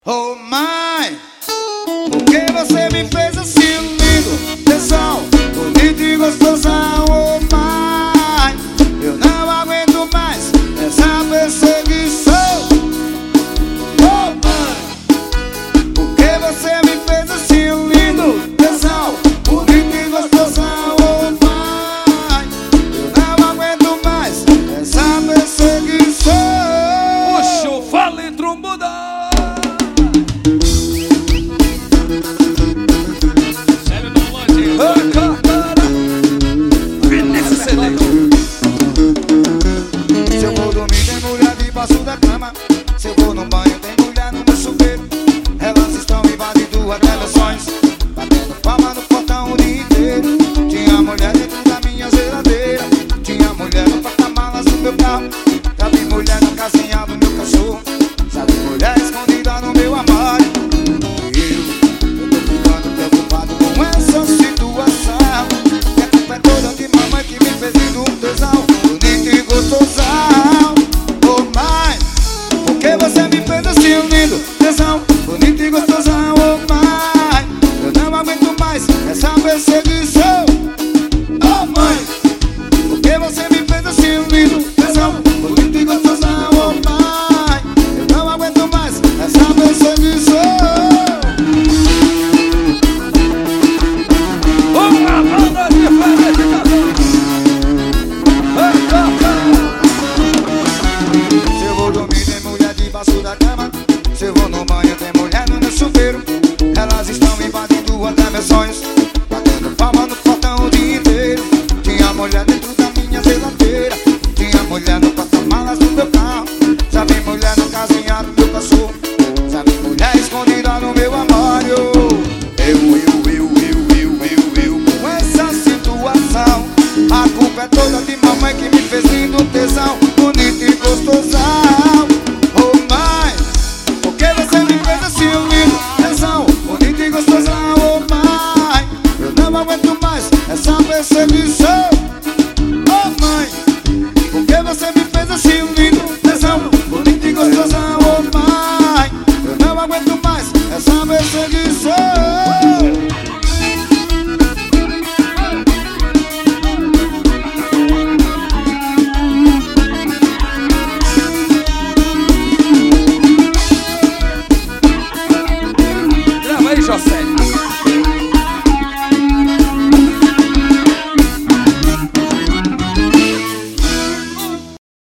Oh mãe, por que você me fez assim lindo? Tesão, bonito e gostosão. Oh mãe, eu não aguento mais essa perseguição. Oh mãe, por que você me fez assim lindo? Tesão, bonito e gostosão. Oh mãe, eu não aguento mais essa perseguição. Puxa o fale trombada. Se eu vou dormir tem mulher debaixo da cama. Se eu vou no banho tem mulher no meu chuveiro. Elas estão invadindo até meus sonhos, batendo palma no portão o dia inteiro. Tinha mulher dentro da minha geladeira, tinha mulher no porta-malas do meu carro. Já vi mulher na casinha do meu cachorro, já vi mulher escondida no meu armário. Eu tô ficando preocupado com essa situação, que a culpa é toda de mamãe que me fez lindo tesão, bonito e gostosão. Oh mãe, por que você me fez assim lindo tesão, bonito e gostosão? Oh mãe, eu não aguento mais essa perseguição. Oh mãe, por que você me fez assim lindo tesão, bonito e gostosão? Oh mãe, eu não aguento mais essa perseguição. Uma banda diferente, Se eu vou dormir tem mulher debaixo da cama, se eu vou no banho tem mulher no meu chuveiro. Elas estão invadindo até meus sonhos,